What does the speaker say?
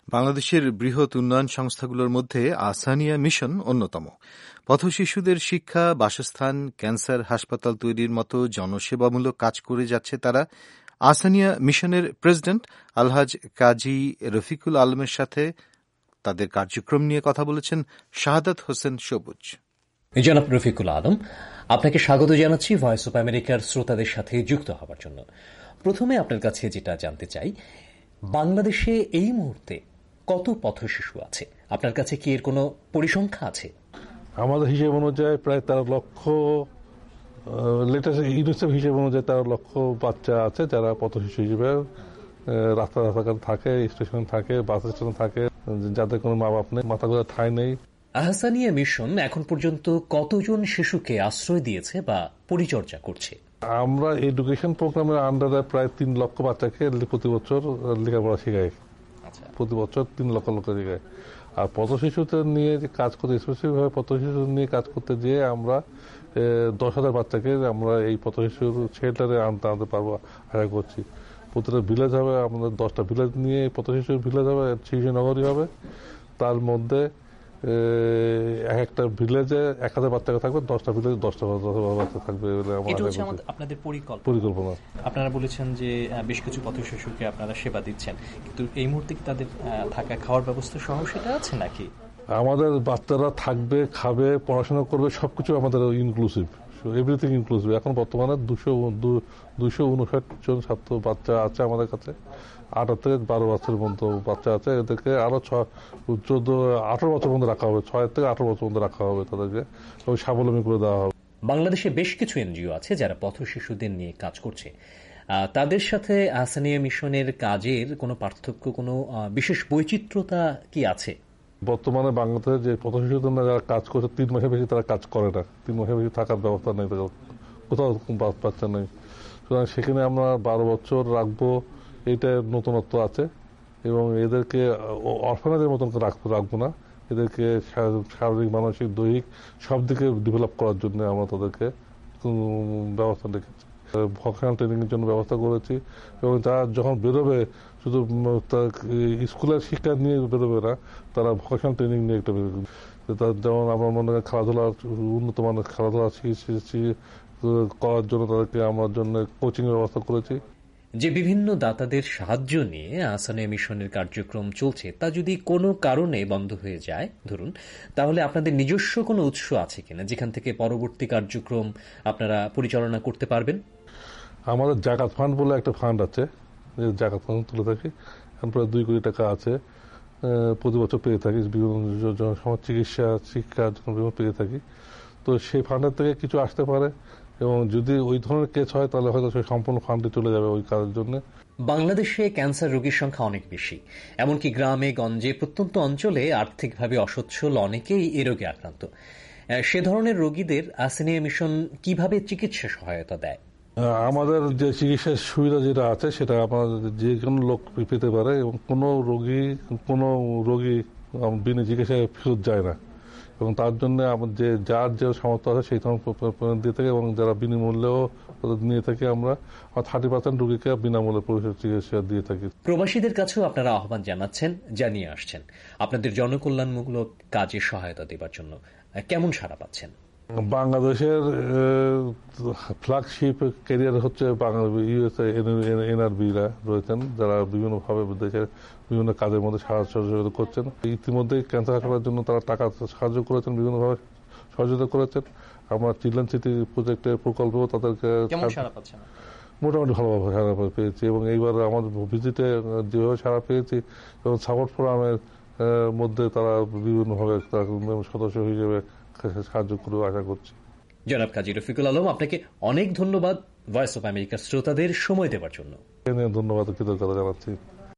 বাংলাদেশের বৃহৎ উন্নয়ন সংস্থাগুলোর মধ্যে আহসানিয়া মিশন অন্যতম। পথশিশুদের শিক্ষা, বাসস্থান, ক্যান্সার হাসপাতাল তৈরির মতো জনসেবামূলক কাজ করে যাচ্ছে তারা। আহসানিয়া মিশনের প্রেসিডেন্ট আলহাজ কাজী রফিকুল আলমের সাথে তাদের কার্যক্রম নিয়ে কথা বলেছেন শাহাদাত হোসেন সবুজ। জনাব রফিকুল আলম, আপনাকে স্বাগত জানাচ্ছি ভয়েস অব আমেরিকার শ্রোতাদের সাথে যুক্ত হওয়ার জন্য। প্রথমে আপনার কাছে যেটা জানতে চাই, বাংলাদেশে এই মুহূর্তে কত পথশিশু আছে? আপনার কাছে কি এর কোনো পরিসংখ্যা আছে? আমাদের হিসেব অনুযায়ী প্রায় 13 লক্ষ, লেটেস্ট ইউনিসেফ হিসেব অনুযায়ী 13 লক্ষ বাচ্চা আছে যারা পথশিশু হিসেবে রাস্তাঘাট থাকে, স্টেশন থাকে, বাস স্টেশন থাকে, যাদের কোনো মা বাপ নেই, মাথা গোঁজার ঠাঁই নেই। আহসানিয়া মিশন এখন পর্যন্ত কতজন শিশুকে আশ্রয় দিয়েছে বা পরিচর্যা করছে? আমরা এডুকেশন প্রোগ্রামের আন্ডারে প্রায় 3 লক্ষ বাচ্চাকে প্রতি বছর লেখাপড়া শেখাই। প্রতি বছর 3 লক্ষ শেখাই। আর পথশিশুদের নিয়ে যে কাজ করতে, স্পেসিফিকভাবে পথশিশু নিয়ে কাজ করতে যেয়ে আমরা 10,000 বাচ্চাকে আমরা এই পথশিশুর শেল্টারে আনতে পারবো আশা করছি। প্রতিটা ভিলেজ হবে, আমাদের 10টা ভিলেজ নিয়ে পথশিশুর ভিলেজ হবে, শিশু নগরী হবে। তার মধ্যে এক একটা ভিলেজে 1000 বাচ্চা থাকবে, 10টা ভিলেজে 10টা বাচ্চা থাকবে। আপনাদের পরিকল্পনা। আপনারা বলেছেন যে বেশ কিছু পথশিশুকে আপনারা সেবা দিচ্ছেন, কিন্তু এই মুহূর্তে কি তাদের থাকা খাওয়ার ব্যবস্থা সহ সেটা আছে নাকি? আমাদের বাচ্চারা থাকবে, খাবে, পড়াশোনা করবে, সবকিছু আমাদের ইনক্লুসিভ, এভরিথিং ইনক্লুসিভ। এখন বর্তমানে 259 জন ছাত্র বাচ্চা আছে আমাদের কাছে। 8 থেকে 12 বছরের মতো বাচ্চা আছে। এদেরকে আরো 18 বছর পর্যন্ত রাখা হবে, 6 থেকে 18 বছর পর্যন্ত রাখা হবে, তাদেরকে স্বাবলম্বী করে দেওয়া হবে। বাংলাদেশে বেশ কিছু এনজিও আছে যারা পথ শিশুদের নিয়ে কাজ করছে। তাদের সাথে আহসানিয়া মিশনের কাজের কোনো পার্থক্য, কোনো বিশেষ বৈচিত্র্যতা কি আছে? বর্তমানে বাংলাদেশে যে পথশিশুদের যারা কাজ করছে, 3 মাসের বেশি তারা কাজ করে না। 3 মাসের বেশি থাকার ব্যবস্থা নেই, কোথাও বাচ্চা নেই। সুতরাং সেখানে আমরা 12 বছর রাখবো, এইটা নতুনত্ব আছে। এবং এদেরকে অরফানেজের মতন রাখবো না, এদেরকে শারীরিক, মানসিক, দৈহিক সব দিকে ডেভেলপ করার জন্য আমরা তাদেরকে ব্যবস্থা রেখেছি। ভোকেশনাল ট্রেনিং এর জন্য ব্যবস্থা করেছি। এবং তারা যখন বেরোবে, শুধু স্কুলের শিক্ষা নিয়ে বেরোবে না, তারা ভোকেশনাল ট্রেনিং নিয়ে একটা বেরোবে। যেমন আমরা মনে করি খেলাধুলার, উন্নত মানের খেলাধুলা করার জন্য তাদেরকে আমার জন্য কোচিং এর ব্যবস্থা করেছি। যে বিভিন্ন দাতাদের সাহায্য নিয়ে আহসানিয়া মিশনের কার্যক্রম চলছে, তা যদি কোনো কারণে বন্ধ হয়ে যায় ধরুন, তাহলে আপনাদের নিজস্ব কোনো উৎস আছে কিনা যেখান থেকে পরবর্তী কার্যক্রম আপনারা পরিচালনা করতে পারবেন? আমাদের জাকাত ফান্ড বলে একটা ফান্ড আছে, জাকাত ফান্ড তুলে থাকি। প্রায় 2 কোটি টাকা আছে, প্রতি বছর পেয়ে থাকি। বিভিন্ন সমাজ চিকিৎসা, শিক্ষার জন্য বিভিন্ন পেয়ে থাকি। তো সেই ফান্ডের থেকে কিছু আসতে পারে, এবং যদি ওই ধরনের কেস হয় তাহলে হয়তো সেই সম্পূর্ণ ফান্ডে চলে যাবে ওই কাজের জন্য। বাংলাদেশে ক্যান্সার রোগীর সংখ্যা অনেক বেশি। এমনকি গ্রামে গঞ্জে, প্রত্যন্ত অঞ্চলে আর্থিকভাবে অসচ্ছল অনেকেই এ রোগে আক্রান্ত। সে ধরনের রোগীদের আহসানিয়া মিশন কিভাবে চিকিৎসা সহায়তা দেয়? আমাদের যে চিকিৎসার সুবিধা যেটা আছে সেটা আমাদের যে কোনো লোক পেতে পারে, এবং কোনো রোগী বিনা চিকিৎসায় ফেরত যায় না। এবং তার জন্য যে যার যে সামর্থ্য আছে সেই ধরনের দিয়ে থাকে, এবং যারা বিনামূল্যেও নিয়ে থাকি। আমরা 30% রোগীকে বিনামূল্যে চিকিৎসা দিয়ে থাকি। প্রবাসীদের কাছেও আপনারা আহ্বান জানাচ্ছেন, জানিয়ে আসছেন আপনাদের জনকল্যাণমূলক কাজে সহায়তা দেবার জন্য। কেমন সাড়া পাচ্ছেন? বাংলাদেশের ফ্ল্যাগশিপ ক্যারিয়ার হচ্ছে ইউএসএ এনআরবিরা রয়েছেন, যারা বিভিন্নভাবে দেশের বিভিন্ন কাজের মধ্যে সহযোগিতা করছেন। ইতিমধ্যে ক্যান্সার হাসপাতালের জন্য তারা টাকা সাহায্য করেছেন, বিভিন্নভাবে সহযোগিতা করেছেন। আমরা চিলড্রেন সিটি প্রজেক্টের প্রকল্পেও তাদেরকে মোটামুটি ভালোভাবে সাড়া পেয়েছি। এবং এইবার আমাদের ভিজিটে যেভাবে সাড়া পেয়েছি, এবং সাপোর্ট ফোরামের মধ্যে তারা বিভিন্নভাবে সদস্য হিসেবে সাহায্য করে আশা করছি। জনাব কাজী রফিকুল আলম, আপনাকে অনেক ধন্যবাদ ভয়েস অব আমেরিকার শ্রোতাদের সময় দেওয়ার জন্য। ধন্যবাদ, কৃতজ্ঞতা জানাচ্ছি।